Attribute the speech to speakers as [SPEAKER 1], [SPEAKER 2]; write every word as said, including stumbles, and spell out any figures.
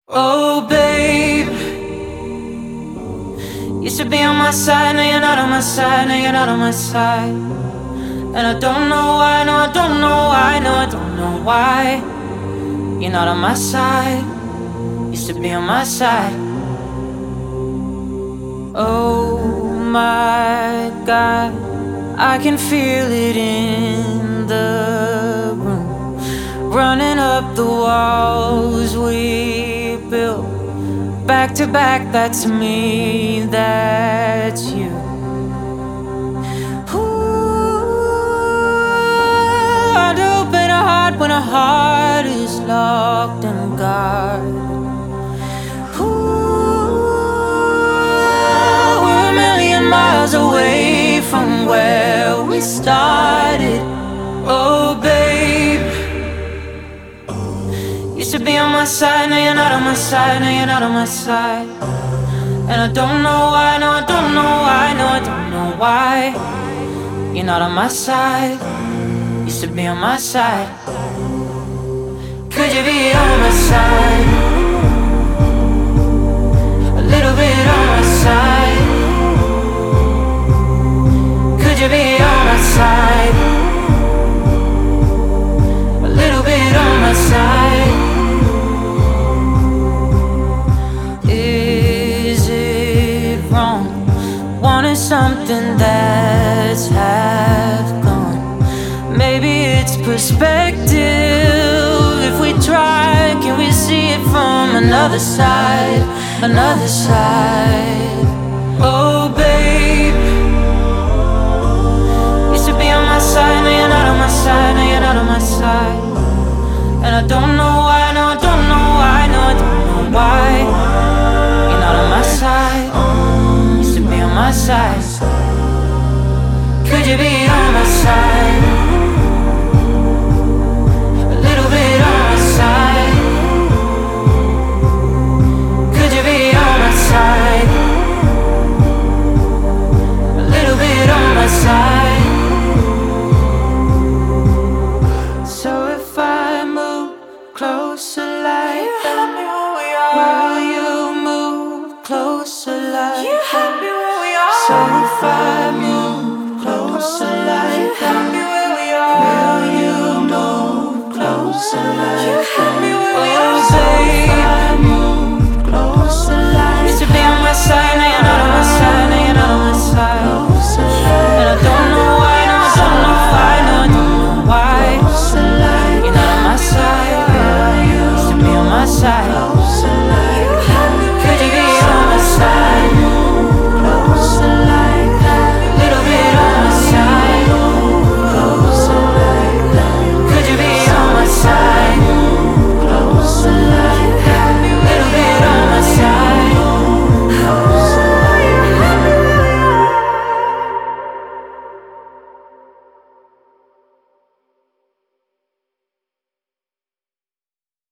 [SPEAKER 1] Oh, babe, used to be on my side, now you're not on my side, now you're not on my side. And I don't know why, no, I don't know why, no, I don't know why. You're not on my side, used to be on my side. Oh my God, I can feel it in the room, running up the walls we built. Back to back, that's me, that's you. Ooh, I'd open a heart when a heart is locked and guarded. Ooh, we're a million miles away from where we started. Oh, babe, used to be on my side, now you're not on my side, now you're not on my side. And I don't know why, no, I don't know why, no, I don't know why. You're not on my side, used to be on my side. Could you be on my side? A little bit on my side. Could you be on my side? A little bit on my side. Is it wrong wanting something that's half gone? Maybe it's perspective. If we try, can we see it from another side? Another side. Oh, babe, used to be on my side, now you're not on my side, now you're not on my side. And I don't know why, no, I don't know why, no, I don't know why. You're not on my side, used to be on my side. Could you be on my side? A little bit on my side. Could you be on my side? A little bit on my side. So if I move closer like that, will you move closer like that? So if I move closer like that, will you move closer like that?